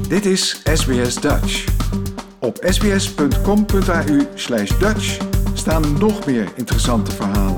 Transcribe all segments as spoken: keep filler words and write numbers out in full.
Dit is S B S Dutch. Op sbs.com.au slash Dutch staan nog meer interessante verhalen.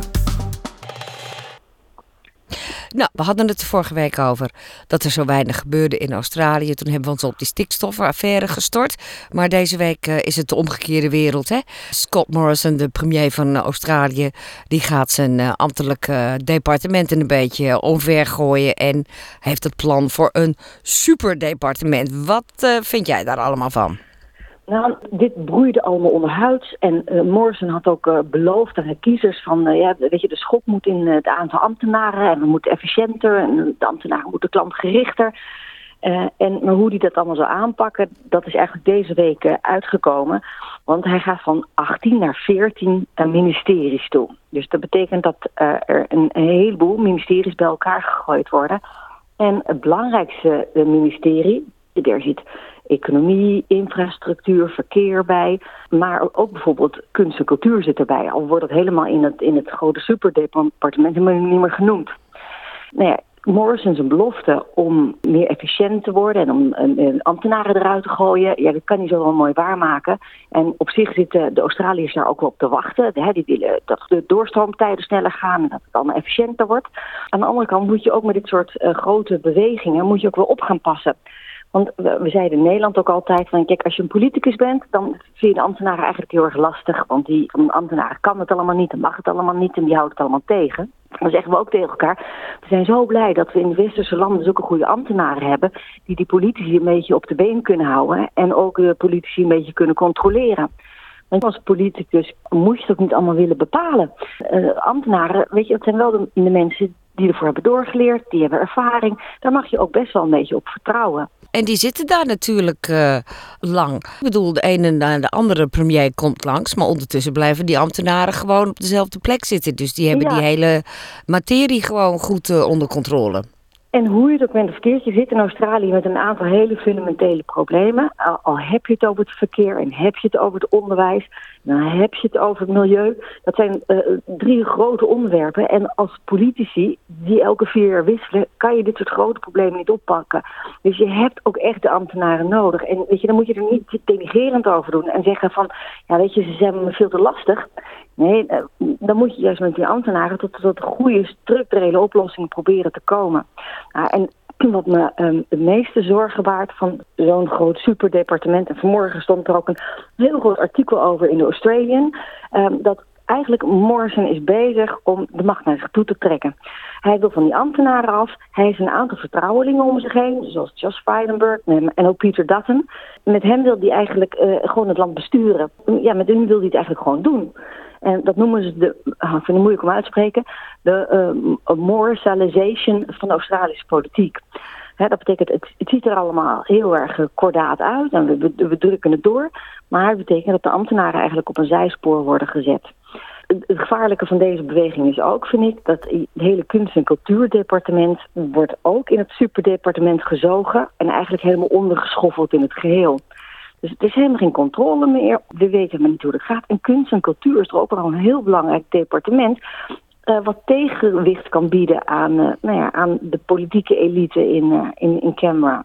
Nou, we hadden het er vorige week over dat er zo weinig gebeurde in Australië. Toen hebben we ons op die stikstofaffaire gestort. Maar deze week uh, is het de omgekeerde wereld. Hè? Scott Morrison, de premier van Australië, die gaat zijn uh, ambtelijke uh, departementen een beetje omvergooien. En heeft het plan voor een superdepartement. Wat uh, vind jij daar allemaal van? Nou, dit broeide allemaal onderhuids en uh, Morrison had ook uh, beloofd aan de kiezers van, uh, ja, weet je, de schop moet in uh, het aantal ambtenaren en we moeten efficiënter en de ambtenaren moeten klantgerichter. Uh, en maar hoe hij dat allemaal zou aanpakken, dat is eigenlijk deze week uh, uitgekomen. Want hij gaat van achttien naar veertien uh, ministeries toe. Dus dat betekent dat uh, er een, een heleboel ministeries bij elkaar gegooid worden. En het belangrijkste uh, ministerie, daar zit economie, infrastructuur, verkeer bij. Maar ook bijvoorbeeld kunst en cultuur zit erbij. Al wordt het helemaal in het, in het grote superdepartement helemaal niet meer genoemd. Nou ja, Morrison zijn belofte om meer efficiënt te worden en om uh, ambtenaren eruit te gooien, ja, dat kan hij zo wel mooi waarmaken. En op zich zitten de Australiërs daar ook wel op te wachten. Hè, die willen dat de doorstroomtijden sneller gaan en dat het allemaal efficiënter wordt. Aan de andere kant moet je ook met dit soort uh, grote bewegingen moet je ook wel op gaan passen. Want we, we zeiden in Nederland ook altijd van, kijk, als je een politicus bent, dan vind je de ambtenaren eigenlijk heel erg lastig. Want die van de ambtenaren kan het allemaal niet, en mag het allemaal niet en die houden het allemaal tegen. Dan zeggen we ook tegen elkaar, we zijn zo blij dat we in de westerse landen zulke goede ambtenaren hebben, die die politici een beetje op de been kunnen houden en ook de politici een beetje kunnen controleren. Want als politicus moet je het ook niet allemaal willen bepalen. Uh, ambtenaren, weet je, dat zijn wel de, de mensen die ervoor hebben doorgeleerd, die hebben ervaring. Daar mag je ook best wel een beetje op vertrouwen. En die zitten daar natuurlijk uh, lang. Ik bedoel, de ene na de andere premier komt langs, maar ondertussen blijven die ambtenaren gewoon op dezelfde plek zitten. Dus die hebben ja. die hele materie gewoon goed uh, onder controle. En hoe je het ook met het verkeer, je zit in Australië met een aantal hele fundamentele problemen. Al, al heb je het over het verkeer en heb je het over het onderwijs, dan heb je het over het milieu. Dat zijn uh, drie grote onderwerpen. En als politici die elke vier jaar wisselen, kan je dit soort grote problemen niet oppakken. Dus je hebt ook echt de ambtenaren nodig. En weet je, dan moet je er niet denigrerend over doen en zeggen van, ja weet je, ze zijn me veel te lastig. Nee, uh, dan moet je juist met die ambtenaren tot, tot goede structurele oplossingen proberen te komen. Uh, en wat me um, het meeste zorgen baart van zo'n groot superdepartement, en vanmorgen stond er ook een heel groot artikel over in de Australian, um, dat eigenlijk Morrison is bezig om de macht naar zich toe te trekken. Hij wil van die ambtenaren af. Hij heeft een aantal vertrouwelingen om zich heen, zoals Josh Frydenberg en ook Peter Dutton. Met hem wil hij eigenlijk uh, gewoon het land besturen. Ja, met hun wil hij het eigenlijk gewoon doen. En dat noemen ze de, ik vind het moeilijk om uit te spreken, de uh, Morrisalisation van de Australische politiek. He, dat betekent, het, het ziet er allemaal heel erg kordaat uit en we, we, we drukken het door. Maar het betekent dat de ambtenaren eigenlijk op een zijspoor worden gezet. Het, het gevaarlijke van deze beweging is ook, vind ik, dat het hele kunst- en cultuurdepartement wordt ook in het superdepartement gezogen en eigenlijk helemaal ondergeschoffeld in het geheel. Dus het is helemaal geen controle meer. We weten maar niet hoe dat gaat. En kunst en cultuur is er ook wel een heel belangrijk departement, Uh, wat tegenwicht kan bieden aan, uh, nou ja, aan de politieke elite in, uh, in, in Canberra.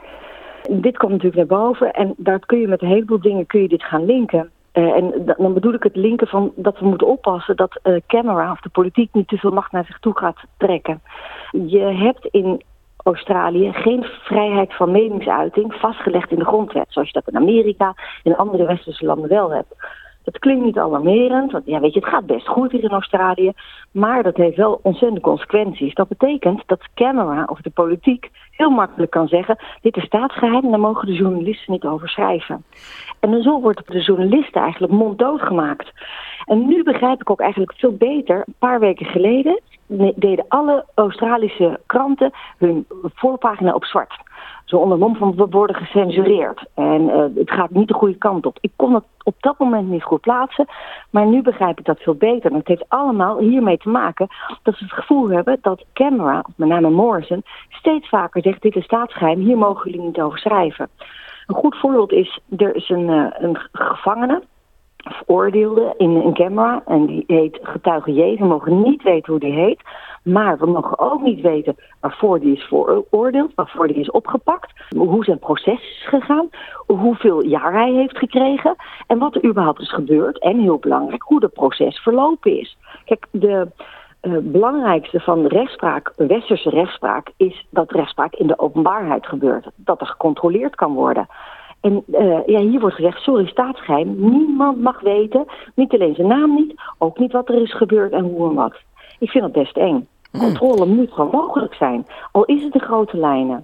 Dit komt natuurlijk naar boven en daar kun je met een heleboel dingen kun je dit gaan linken. Uh, en d- dan bedoel ik het linken van dat we moeten oppassen dat uh, Canberra of de politiek niet te veel macht naar zich toe gaat trekken. Je hebt in Australië geen vrijheid van meningsuiting vastgelegd in de grondwet, zoals je dat in Amerika en andere westerse landen wel hebt. Dat klinkt niet alarmerend, want ja, weet je, het gaat best goed hier in Australië, maar dat heeft wel ontzettende consequenties. Dat betekent dat Canberra of de politiek heel makkelijk kan zeggen, dit is staatsgeheim en daar mogen de journalisten niet over schrijven. En zo wordt de journalisten eigenlijk monddood gemaakt. En nu begrijp ik ook eigenlijk veel beter, een paar weken geleden deden alle Australische kranten hun voorpagina op zwart. Zo onder mom van, we worden gecensureerd. En uh, het gaat niet de goede kant op. Ik kon het op dat moment niet goed plaatsen. Maar nu begrijp ik dat veel beter. En het heeft allemaal hiermee te maken dat ze het gevoel hebben dat Canberra, met name Morrison, steeds vaker zegt, dit is staatsgeheim, hier mogen jullie niet over schrijven. Een goed voorbeeld is, er is een, uh, een gevangene, veroordeelde in, in Canberra. En die heet getuige J. We mogen niet weten hoe die heet. Maar we mogen ook niet weten waarvoor die is veroordeeld, waarvoor die is opgepakt, hoe zijn proces is gegaan, hoeveel jaar hij heeft gekregen en wat er überhaupt is gebeurd. En heel belangrijk, hoe het proces verlopen is. Kijk, de uh, belangrijkste van rechtspraak, westerse rechtspraak, is dat rechtspraak in de openbaarheid gebeurt. Dat er gecontroleerd kan worden. En uh, ja, hier wordt gezegd, sorry, staatsgeheim. Niemand mag weten, niet alleen zijn naam niet, ook niet wat er is gebeurd en hoe en wat. Ik vind dat best eng. Controle mm. moet gewoon mogelijk zijn, al is het de grote lijnen.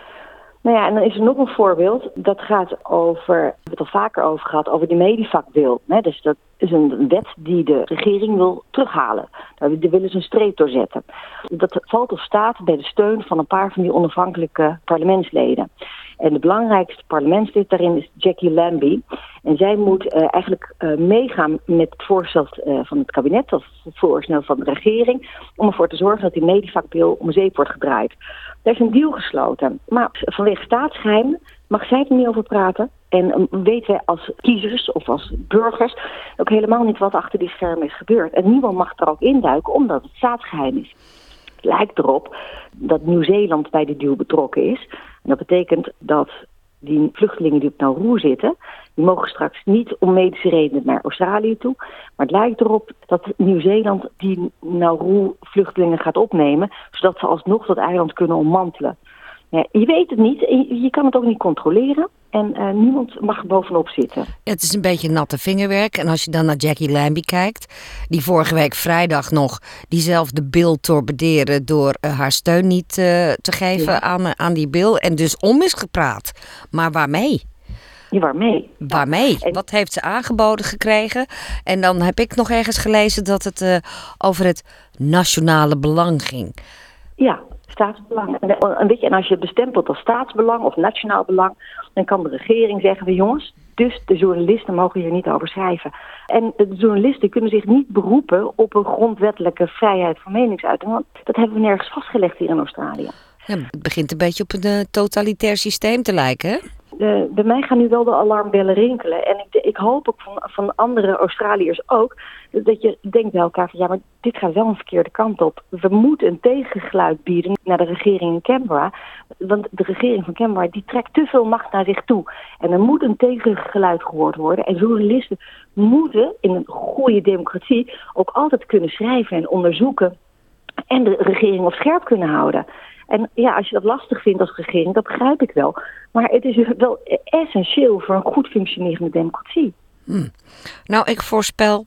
Nou ja, en dan is er nog een voorbeeld. Dat gaat over, we hebben het al vaker over gehad, over die Medivac-wil. Dus dat is een wet die de regering wil terughalen. Daar willen ze een streep door zetten. Dat valt of staat bij de steun van een paar van die onafhankelijke parlementsleden. En de belangrijkste parlementslid daarin is Jackie Lambie. En zij moet uh, eigenlijk uh, meegaan met het voorstel uh, van het kabinet, of het voorstel van de regering, om ervoor te zorgen dat die Medivac-wil om zeep wordt gedraaid. Daar is een deal gesloten. Maar vanwege staatsgeheim mag zij er niet over praten. En um, weten wij als kiezers of als burgers ook helemaal niet wat achter die schermen is gebeurd. En niemand mag er ook induiken omdat het staatsgeheim is. Het lijkt erop dat Nieuw-Zeeland bij die deal betrokken is. En dat betekent dat die vluchtelingen die op Nauru zitten, die mogen straks niet om medische redenen naar Australië toe. Maar het lijkt erop dat Nieuw-Zeeland die Nauru-vluchtelingen gaat opnemen, zodat ze alsnog dat eiland kunnen ommantelen. Ja, je weet het niet, je, je kan het ook niet controleren en uh, niemand mag er bovenop zitten. Het is een beetje natte vingerwerk. En als je dan naar Jackie Lambie kijkt, die vorige week vrijdag nog diezelfde bil torpedeerde door uh, haar steun niet uh, te geven ja. aan, aan die bil en dus om is gepraat. Maar waarmee? Ja, waarmee? Waarmee? En wat heeft ze aangeboden gekregen? En dan heb ik nog ergens gelezen dat het uh, over het nationale belang ging. Ja, staatsbelang. En, weet je, en als je het bestempelt als staatsbelang of nationaal belang, dan kan de regering zeggen van jongens, dus de journalisten mogen hier niet over schrijven. En de journalisten kunnen zich niet beroepen op een grondwettelijke vrijheid van meningsuiting, want dat hebben we nergens vastgelegd hier in Australië. Ja, het begint een beetje op een uh, totalitair systeem te lijken, hè? Uh, bij mij gaan nu wel de alarmbellen rinkelen. En ik, ik hoop ook van, van andere Australiërs ook, dat je denkt bij elkaar van ja, maar dit gaat wel een verkeerde kant op. We moeten een tegengeluid bieden naar de regering in Canberra. Want de regering van Canberra die trekt te veel macht naar zich toe. En er moet een tegengeluid gehoord worden. En journalisten moeten in een goede democratie ook altijd kunnen schrijven en onderzoeken. En de regering op scherp kunnen houden. En ja, als je dat lastig vindt als regering, dat begrijp ik wel. Maar het is wel essentieel voor een goed functionerende democratie. Hmm. Nou, ik voorspel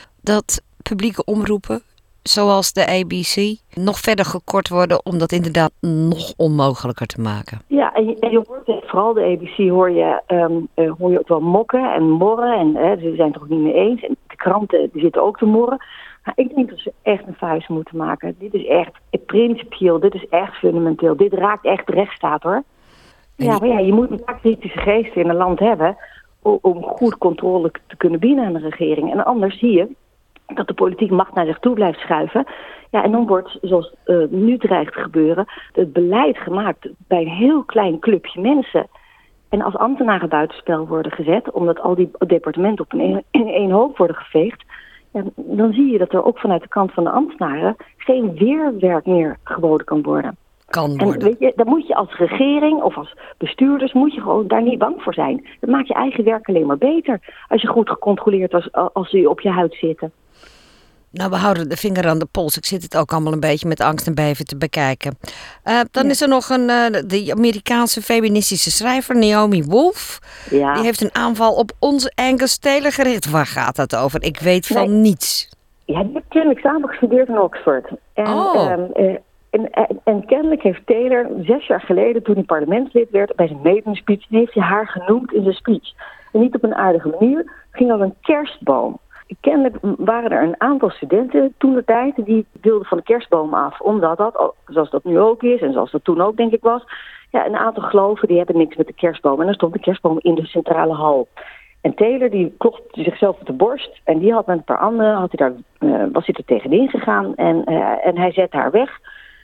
dat publieke omroepen, zoals de A B C, nog verder gekort worden om dat inderdaad nog onmogelijker te maken. Ja, en je, en je hoort het, vooral de A B C hoor je, um, uh, hoor je ook wel mokken en morren. En uh, ze zijn het toch niet mee eens. En de kranten die zitten ook te morren. Maar ik denk dat ze echt een vuist moeten maken. Dit is echt principieel, dit is echt fundamenteel. Dit raakt echt de rechtsstaat, hoor. Ja, maar ja, je moet een paar kritische geesten in een land hebben om, om goed controle te kunnen bieden aan de regering. En anders zie je dat de politiek macht naar zich toe blijft schuiven. Ja, en dan wordt, zoals uh, nu dreigt te gebeuren, het beleid gemaakt bij een heel klein clubje mensen. En als ambtenaren buitenspel worden gezet, omdat al die departementen op een in één hoop worden geveegd, ja, dan zie je dat er ook vanuit de kant van de ambtenaren geen weerwerk meer geboden kan worden. Kan worden. En weet je, dan moet je als regering of als bestuurders moet je gewoon daar niet bang voor zijn. Dat maakt je eigen werk alleen maar beter als je goed gecontroleerd als, als ze op je huid zitten. Nou, we houden de vinger aan de pols. Ik zit het ook allemaal een beetje met angst en beven te bekijken. Uh, dan ja. is er nog een, uh, de Amerikaanse feministische schrijver Naomi Wolf. Ja. Die heeft een aanval op onze Angus Taylor gericht. Waar gaat dat over? Ik weet van nee. niets. Ja, die heeft kennelijk samen gestudeerd in Oxford. En, oh. um, uh, en, en, en kennelijk heeft Taylor zes jaar geleden, toen hij parlementslid werd, bij zijn maiden speech, heeft hij haar genoemd in zijn speech. En niet op een aardige manier. Het ging over een kerstboom. Kennelijk waren er een aantal studenten toen de tijd die wilden van de kerstboom af. Omdat dat, zoals dat nu ook is en zoals dat toen ook denk ik was, ja, een aantal geloven die hebben niks met de kerstboom. En dan stond de kerstboom in de centrale hal. En Taylor die klopte zichzelf op de borst en die had met een paar anderen, had hij daar, uh, was hij er tegenin gegaan en, uh, en hij zette haar weg.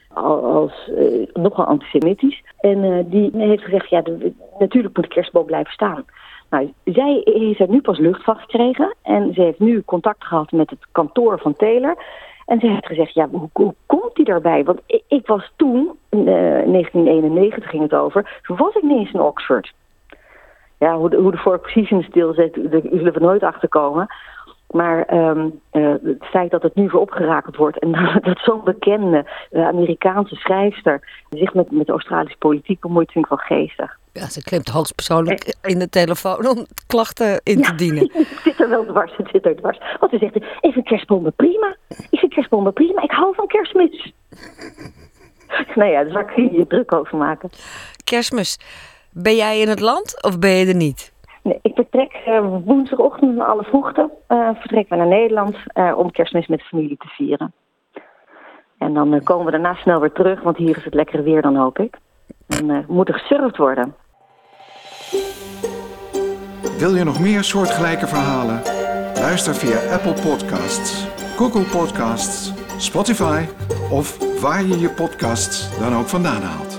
Als uh, nogal antisemitisch. En uh, die heeft gezegd, ja, de, natuurlijk moet de kerstboom blijven staan. Nou, zij heeft er nu pas lucht van gekregen en ze heeft nu contact gehad met het kantoor van Taylor. En ze heeft gezegd, ja, hoe, hoe komt die daarbij? Want ik, ik was toen, in uh, negentien eenennegentig ging het over, toen was ik niet eens in Oxford. Ja, hoe de, hoe de Four Positions stil zit, daar zullen we nooit achter komen. Maar um, uh, het feit dat het nu weer opgerakeld wordt en dat zo'n bekende uh, Amerikaanse schrijfster zich met, met de Australische politiek bemoeit, vind ik wel geestig. Ja, ze klimt hoogstpersoonlijk in de telefoon om klachten in te ja, dienen. Het zit er wel dwars, het zit er dwars. Want ze zegt, ik vind kerstbomen prima. Ik vind kerstbomen prima, ik hou van Kerstmis. Nou ja, daar kun je je druk over maken. Kerstmis, ben jij in het land of ben je er niet? Nee, ik vertrek uh, woensdagochtend in alle vroegte. Uh, vertrekken we naar Nederland uh, om Kerstmis met de familie te vieren. En dan uh, komen we daarna snel weer terug, want hier is het lekkere weer dan, hoop ik. En uh, moet er gesurfd worden. Wil je nog meer soortgelijke verhalen? Luister via Apple Podcasts, Google Podcasts, Spotify of waar je je podcasts dan ook vandaan haalt.